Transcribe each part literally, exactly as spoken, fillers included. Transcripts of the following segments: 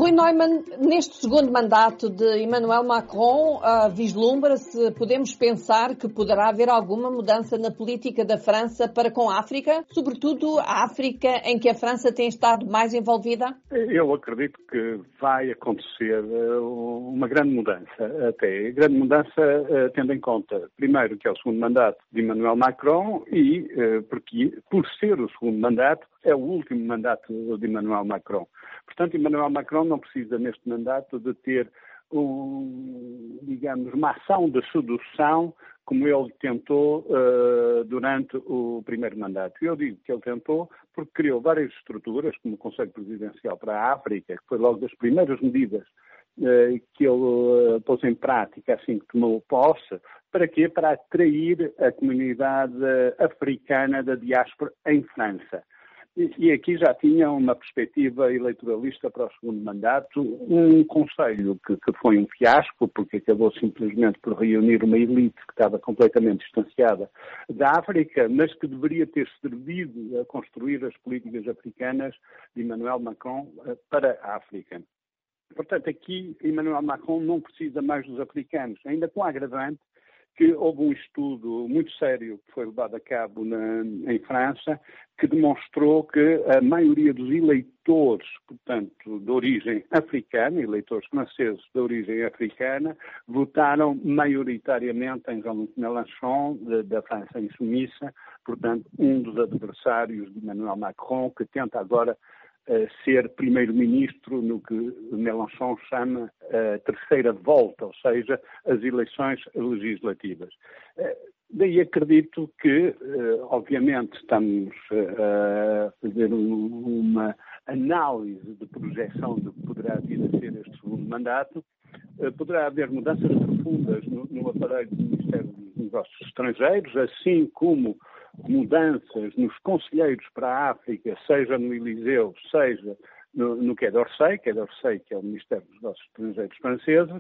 Rui Neumann, neste segundo mandato de Emmanuel Macron, uh, vislumbra-se, podemos pensar que poderá haver alguma mudança na política da França para com a África, sobretudo a África em que a França tem estado mais envolvida? Eu acredito que vai acontecer uh, uma grande mudança, até grande mudança uh, tendo em conta, primeiro, que é o segundo mandato de Emmanuel Macron e, uh, porque, por ser o segundo mandato, é o último mandato de Emmanuel Macron. Portanto, Emmanuel Macron não precisa, neste mandato, de ter, um, digamos, uma ação de sedução como ele tentou uh, durante o primeiro mandato. Eu digo que ele tentou porque criou várias estruturas, como o Conselho Presidencial para a África, que foi logo das primeiras medidas uh, que ele uh, pôs em prática assim que tomou posse. Para quê? Para atrair a comunidade africana da diáspora em França. E aqui já tinha uma perspectiva eleitoralista para o segundo mandato, um conselho que, que foi um fiasco, porque acabou simplesmente por reunir uma elite que estava completamente distanciada da África, mas que deveria ter servido a construir as políticas africanas de Emmanuel Macron para a África. Portanto, aqui Emmanuel Macron não precisa mais dos africanos, ainda com a agravante que houve um estudo muito sério que foi levado a cabo na, em França, que demonstrou que a maioria dos eleitores, portanto, de origem africana, eleitores franceses de origem africana, votaram maioritariamente em Jean-Luc Mélenchon, de, da França insumissa, portanto, um dos adversários de Emmanuel Macron, que tenta agora Uh, ser primeiro-ministro no que Mélenchon chama a uh, terceira volta, ou seja, as eleições legislativas. Uh, daí acredito que, uh, obviamente, estamos uh, a fazer um, uma análise de projeção do que poderá vir a ser este segundo mandato. Uh, poderá haver mudanças profundas no, no aparelho do Ministério dos Negócios Estrangeiros, assim como mudanças nos conselheiros para a África, seja no Eliseu, seja no, no Quai d'Orsay, Quai d'Orsay, que é o Ministério dos Negócios Estrangeiros franceses,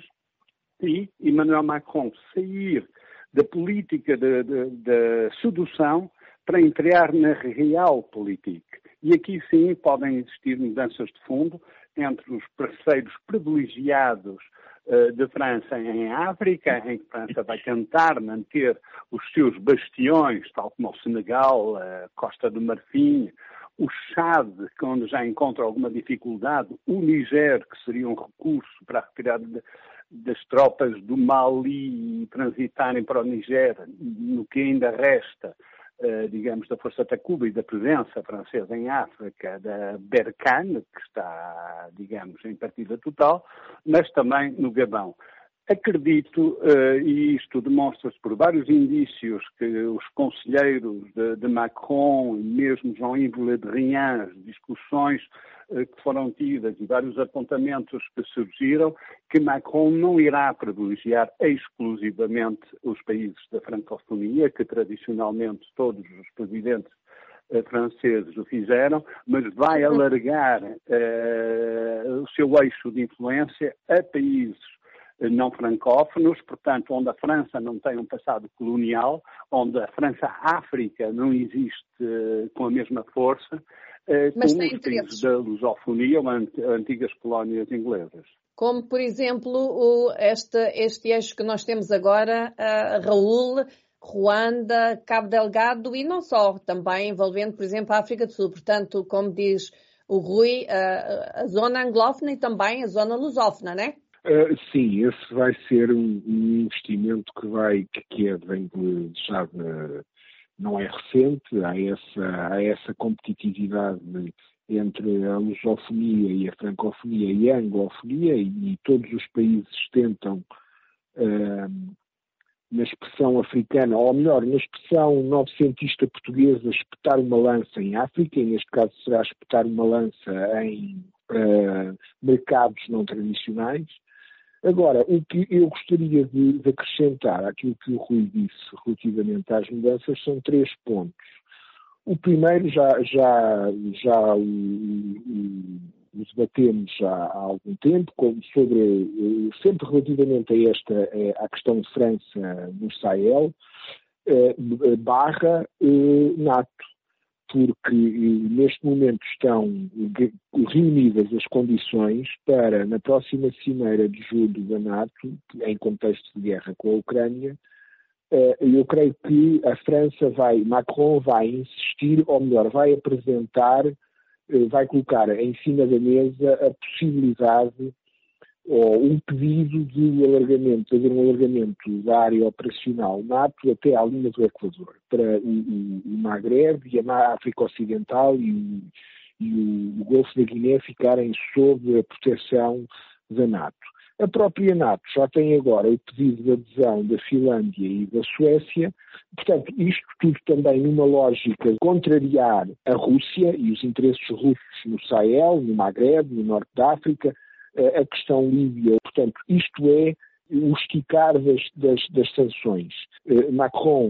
e Emmanuel Macron sair da política de, de, de sedução para entrar na realpolitik. E aqui sim podem existir mudanças de fundo entre os parceiros privilegiados de França em África, em que a França vai tentar manter os seus bastiões, tal como o Senegal, a Costa do Marfim, o Chad, onde já encontra alguma dificuldade, o Níger, que seria um recurso para a retirada de, das tropas do Mali e transitarem para o Níger, no que ainda resta, Uh, digamos, da Força Takuba e da presença francesa em África, da Berkane, que está, digamos, em partida total, mas também no Gabão. Acredito, uh, e isto demonstra-se por vários indícios, que os conselheiros de, de Macron, mesmo Jean-Yves Le Drian, as discussões uh, que foram tidas e vários apontamentos que surgiram, que Macron não irá privilegiar exclusivamente os países da francofonia, que tradicionalmente todos os presidentes uh, franceses o fizeram, mas vai alargar uh, o seu eixo de influência a países não francófonos, portanto, onde a França não tem um passado colonial, onde a França-África não existe uh, com a mesma força, uh, Mas como tem os países interesses. da lusofonia ou ant- antigas colónias inglesas. Como, por exemplo, o, este, este eixo que nós temos agora, uh, Raul, Ruanda, Cabo Delgado e não só, também envolvendo, por exemplo, a África do Sul. Portanto, como diz o Rui, uh, a zona anglófona e também a zona lusófona, não é? Uh, sim, esse vai ser um, um investimento que vai, que, que é, vem de, já de, não é recente, há essa, há essa competitividade entre a lusofonia e a francofonia e a anglofonia, e, e todos os países tentam, uh, na expressão africana, ou melhor, na expressão novecentista portuguesa, espetar uma lança em África, e neste caso será espetar uma lança em uh, mercados não tradicionais. Agora, o que eu gostaria de, de acrescentar àquilo que o Rui disse relativamente às mudanças são três pontos. O primeiro já, já, já o, o, o debatemos já há algum tempo, sobre, sempre relativamente a esta, à questão de França no Sahel, barra NATO. porque neste momento estão reunidas as condições para, na próxima cimeira de julho da NATO, em contexto de guerra com a Ucrânia, eu creio que a França vai, Macron vai insistir, ou melhor, vai apresentar, vai colocar em cima da mesa a possibilidade ou um pedido de alargamento, de haver um alargamento da área operacional NATO até à linha do Equador, para o, o, o Magreb e a África Ocidental e, o, e o, o Golfo da Guiné ficarem sob a proteção da NATO. A própria NATO já tem agora o pedido de adesão da Finlândia e da Suécia, portanto, isto tudo também numa lógica de contrariar a Rússia e os interesses russos no Sahel, no Magreb, no Norte da África, a questão líbia. Portanto, isto é o esticar das, das, das sanções. Macron,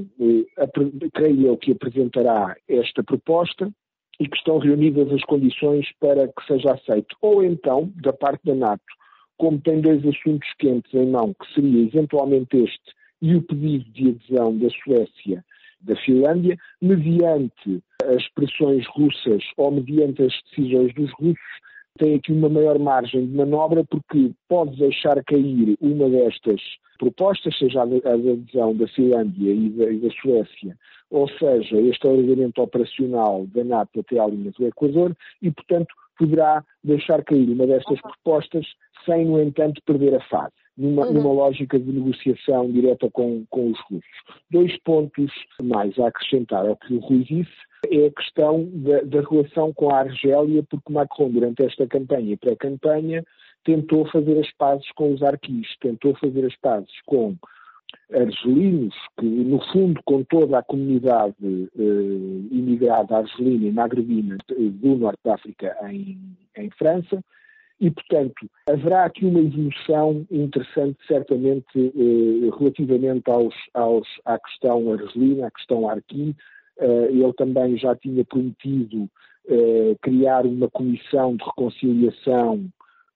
creio eu que apresentará esta proposta e que estão reunidas as condições para que seja aceito. Ou então, da parte da NATO, como tem dois assuntos quentes em mão, que seria eventualmente este e o pedido de adesão da Suécia, da Finlândia, mediante as pressões russas ou mediante as decisões dos russos, tem aqui uma maior margem de manobra porque pode deixar cair uma destas propostas, seja a da adesão da Finlândia e da, e da Suécia, ou seja, este alargamento operacional da NATO até à linha do Equador e, portanto, poderá deixar cair uma destas propostas sem, no entanto, perder a fase, numa, uhum. numa lógica de negociação direta com, com os russos. Dois pontos mais a acrescentar ao que o Rui disse é a questão da, da relação com a Argélia, porque Macron, durante esta campanha e pré-campanha, tentou fazer as pazes com os arquis, tentou fazer as pazes com argelinos, que, no fundo, com toda a comunidade eh, imigrada argelina e magrebina do Norte da África em, em França, e, portanto, haverá aqui uma evolução interessante, certamente, eh, relativamente aos, aos, à questão argelina, à questão arqui. Uh, ele também já tinha prometido uh, criar uma comissão de reconciliação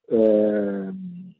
uh,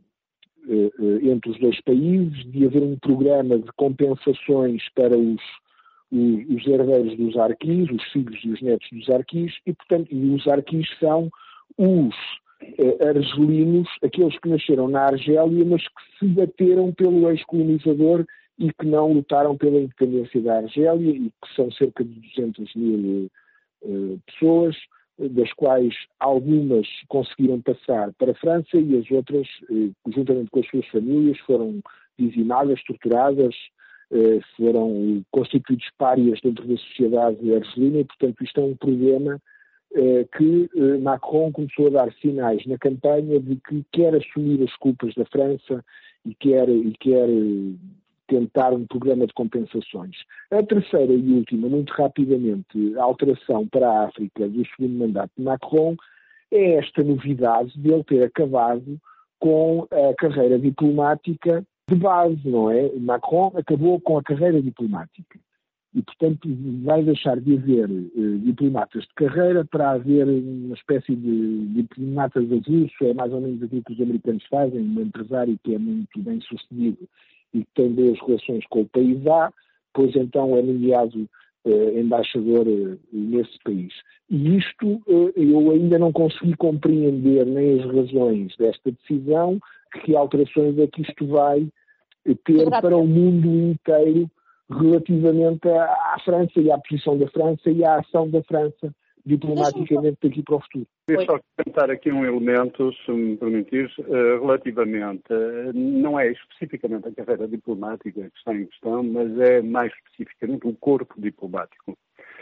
uh, entre os dois países, de haver um programa de compensações para os, os, os herdeiros dos arquis, os filhos e os netos dos arquis, e, portanto, e os arquis são os uh, argelinos, aqueles que nasceram na Argélia, mas que se bateram pelo ex-colonizador e que não lutaram pela independência da Argélia e que são cerca de duzentas mil uh, pessoas, das quais algumas conseguiram passar para a França e as outras, uh, juntamente com as suas famílias, foram dizimadas, torturadas, uh, foram constituídos párias dentro da sociedade argelina e, portanto, isto é um problema uh, que uh, Macron começou a dar sinais na campanha de que quer assumir as culpas da França e quer... E quer uh, tentar um programa de compensações. A terceira e última, muito rapidamente, a alteração para a África do segundo mandato de Macron é esta novidade de ele ter acabado com a carreira diplomática de base, não é? Macron acabou com a carreira diplomática e, portanto, vai deixar de haver eh, diplomatas de carreira para haver uma espécie de diplomatas avulso, é mais ou menos aquilo que os americanos fazem, um empresário que é muito bem sucedido e que tem boas relações com o país A, pois então é nomeado eh, embaixador eh, nesse país. E isto eh, eu ainda não consegui compreender nem as razões desta decisão, que alterações é que isto vai ter para o mundo inteiro relativamente à, à França e à posição da França e à ação da França diplomaticamente daqui para o futuro. Queria só comentar aqui um elemento, se me permitires, relativamente, não é especificamente a carreira diplomática que está em questão, mas é mais especificamente o corpo diplomático.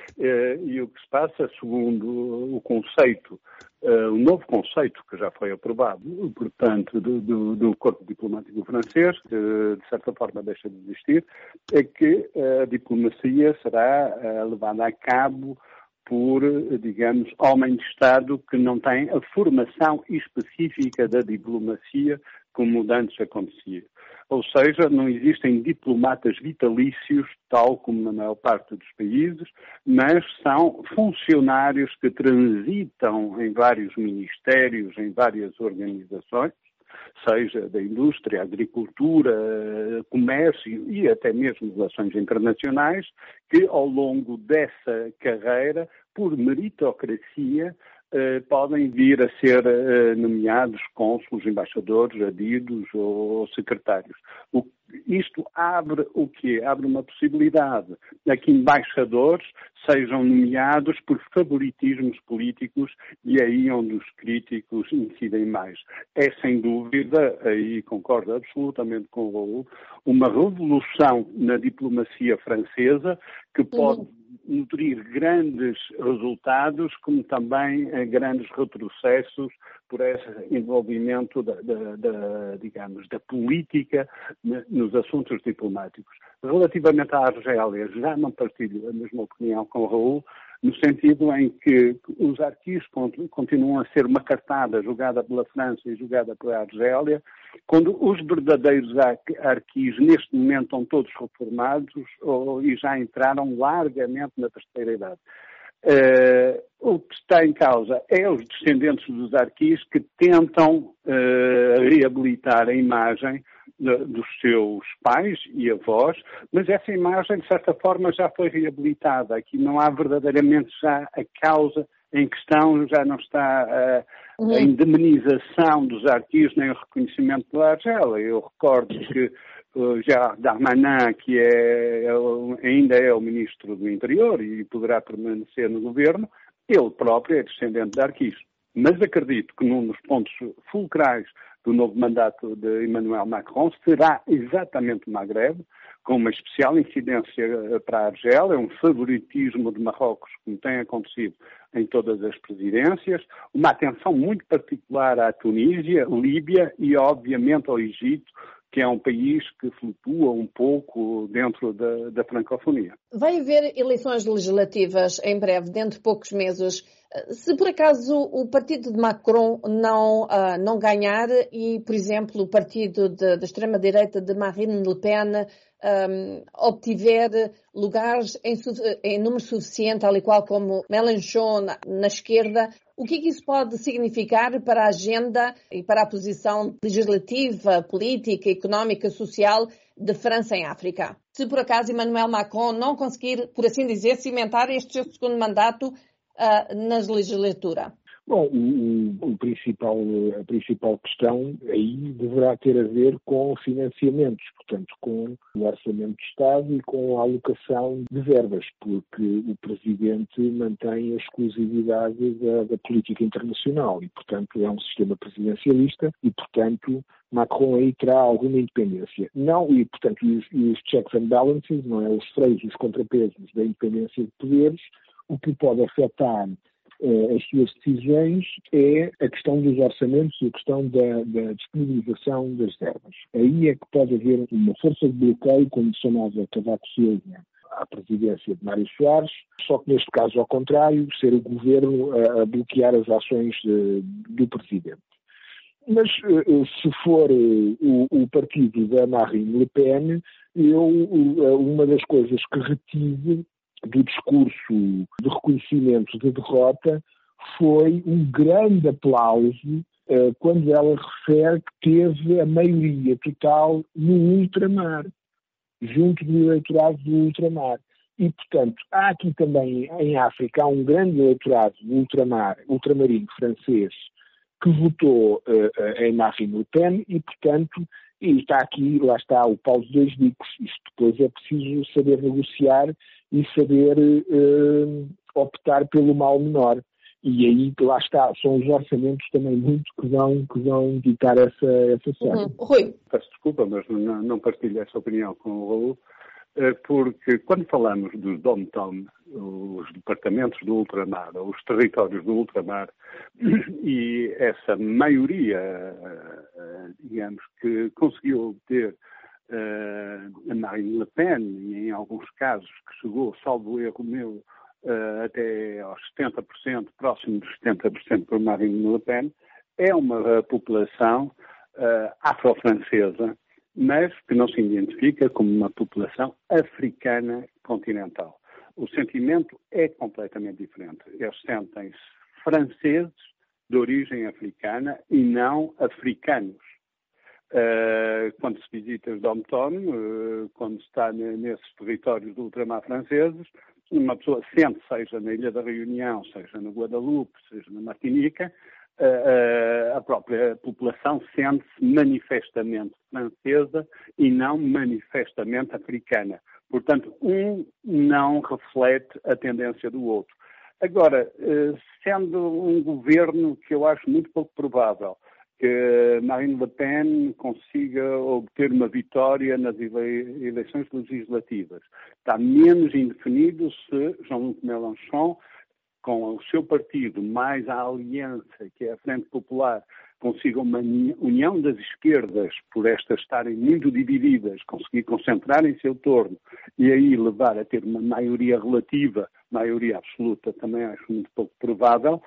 E o que se passa, segundo o conceito, o novo conceito que já foi aprovado, portanto, do, do, do corpo diplomático francês, que de certa forma deixa de existir, é que a diplomacia será levada a cabo por, digamos, homem de Estado que não tem a formação específica da diplomacia como antes acontecia. Ou seja, não existem diplomatas vitalícios, tal como na maior parte dos países, mas são funcionários que transitam em vários ministérios, em várias organizações, seja da indústria, agricultura, comércio e até mesmo relações internacionais, que ao longo dessa carreira, por meritocracia, Uh, podem vir a ser uh, nomeados cônsules, embaixadores, adidos ou secretários. O, isto abre o quê? Abre uma possibilidade a que embaixadores sejam nomeados por favoritismos políticos e aí onde os críticos incidem mais. É sem dúvida, aí concordo absolutamente com o Raul, uma revolução na diplomacia francesa que pode uhum. nutrir grandes resultados, como também eh, grandes retrocessos por esse envolvimento da, da, da, digamos, da política ne, nos assuntos diplomáticos. Relativamente à Argélia, já não partilho a mesma opinião com o Raul, no sentido em que os arquivos continuam a ser uma cartada jogada pela França e jogada pela Argélia, quando os verdadeiros arquivos neste momento estão todos reformados ou, e já entraram largamente na terceira idade. Uh, o que está em causa é os descendentes dos arquivos que tentam uh, reabilitar a imagem de, dos seus pais e avós, mas essa imagem, de certa forma, já foi reabilitada. Aqui não há verdadeiramente já a causa em questão, já não está uh, uhum. a indemnização dos arquivos nem o reconhecimento da Argélia. Eu recordo que Uh, Gérard Darmanin, que é, é, ainda é o Ministro do Interior e poderá permanecer no governo, ele próprio é descendente de arquivos. Mas acredito que num dos pontos fulcrais do novo mandato de Emmanuel Macron será exatamente o Magreb, com uma especial incidência para a Argélia, um favoritismo de Marrocos, como tem acontecido em todas as presidências, uma atenção muito particular à Tunísia, Líbia e, obviamente, ao Egito, que é um país que flutua um pouco dentro da, da francofonia. Vai haver eleições legislativas em breve, dentro de poucos meses. Se por acaso o partido de Macron não, uh, não ganhar e, por exemplo, o partido de, de extrema-direita de Marine Le Pen um, obtiver lugares em, em número suficiente, tal e qual como Mélenchon na, na esquerda, o que é que isso pode significar para a agenda e para a posição legislativa, política, económica, social de França em África? Se por acaso Emmanuel Macron não conseguir, por assim dizer, cimentar este seu segundo mandato uh, nas legislatura? Bom, o, o principal, a principal questão aí deverá ter a ver com financiamentos, portanto, com o orçamento de Estado e com a alocação de verbas, porque o Presidente mantém a exclusividade da, da política internacional e, portanto, é um sistema presidencialista e, portanto, Macron aí terá alguma independência. Não, e, portanto, os, os checks and balances, não é, os freios, os contrapesos da independência de poderes, o que pode afetar as suas decisões é a questão dos orçamentos e a questão da, da disponibilização das verbas. Aí é que pode haver uma força de bloqueio, como se chamava Cavaco Silva à presidência de Mário Soares, só que neste caso, ao contrário, ser o governo a, a bloquear as ações de, do presidente. Mas se for o, o partido da Marine Le Pen, eu, uma das coisas que retive do discurso de reconhecimento de derrota foi um grande aplauso uh, quando ela refere que teve a maioria total no ultramar, junto do eleitorado do ultramar. E, portanto, há aqui também em África há um grande eleitorado do ultramar, ultramarino francês que votou uh, em Marine Le Pen e, portanto, e está aqui, lá está o pau de dois bicos. Isto depois é preciso saber negociar e saber uh, optar pelo mal menor. E aí, lá está, são os orçamentos também muito que vão, que vão ditar essa, essa série. Uhum. Rui. Peço desculpa, mas não, não partilho essa opinião com o Raul, porque quando falamos dos dom-tom, os departamentos do ultramar, os territórios do ultramar, e essa maioria, digamos, que conseguiu obter a Marine Le Pen, e em alguns casos que chegou, salvo erro meu, até aos setenta por cento, próximo dos setenta por cento por Marine Le Pen, é uma população afro-francesa, mas que não se identifica como uma população africana continental. O sentimento é completamente diferente. Eles sentem-se franceses de origem africana e não africanos uh, quando se visita os dom-tom, uh, quando se está nesses territórios do ultramar franceses, uma pessoa sente, seja na Ilha da Reunião, seja no Guadalupe, seja na Martinica, uh, uh, a própria população sente-se manifestamente francesa e não manifestamente africana. Portanto, um não reflete a tendência do outro. Agora, sendo um governo que eu acho muito pouco provável que Marine Le Pen consiga obter uma vitória nas ele- eleições legislativas, está menos indefinido se Jean-Luc Mélenchon, com o seu partido, mais a aliança, que é a Frente Popular, consiga uma união das esquerdas, por estas estarem muito divididas, conseguir concentrar em seu torno e aí levar a ter uma maioria relativa, maioria absoluta também acho muito pouco provável,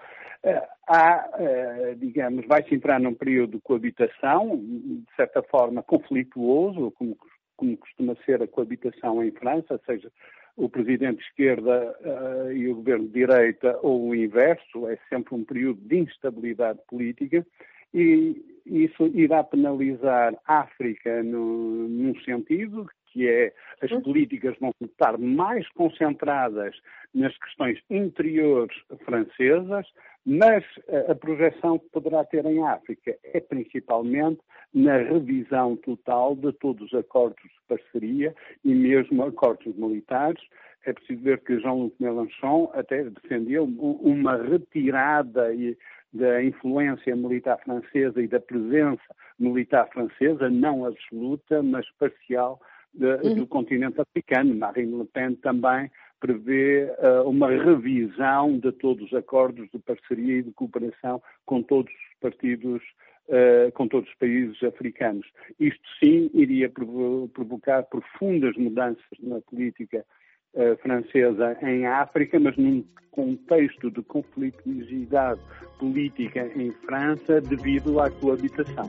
há, digamos, vai-se entrar num período de coabitação, de certa forma conflituoso, como, como costuma ser a coabitação em França, seja o presidente de esquerda uh, e o governo de direita ou o inverso, é sempre um período de instabilidade política e isso irá penalizar a África no, num sentido, que é as políticas vão estar mais concentradas nas questões interiores francesas, mas a projeção que poderá ter em África é principalmente na revisão total de todos os acordos de parceria e mesmo acordos militares. É preciso ver que Jean-Luc Mélenchon até defendeu uma retirada da influência militar francesa e da presença militar francesa, não absoluta, mas parcial, de, uhum. do continente africano. Marine Le Pen também prevê uh, uma revisão de todos os acordos de parceria e de cooperação com todos os partidos, uh, com todos os países africanos. Isto sim iria provo- provocar profundas mudanças na política uh, francesa em África, mas num contexto de conflituosidade política em França devido à coabitação.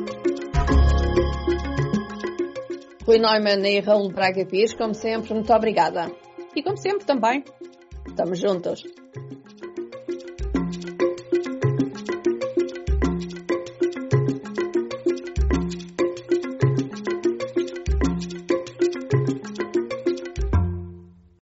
Rui Neumann e Raul Braga Pires, como sempre, muito obrigada. E como sempre também, estamos juntos.